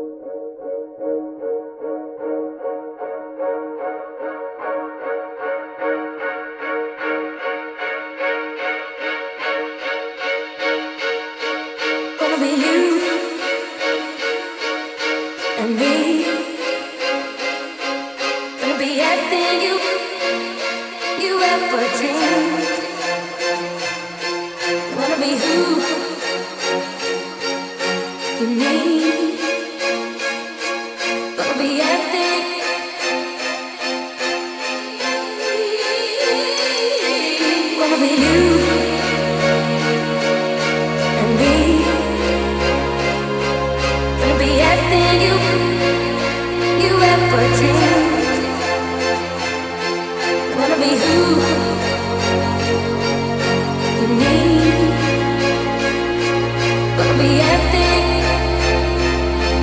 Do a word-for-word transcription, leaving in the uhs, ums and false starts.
Gonna be you and me. Gonna be everything you you ever dreamed. Wanna be who you need. Gonna be everything. Gonna be you and me. Gonna be everything you you ever dreamed.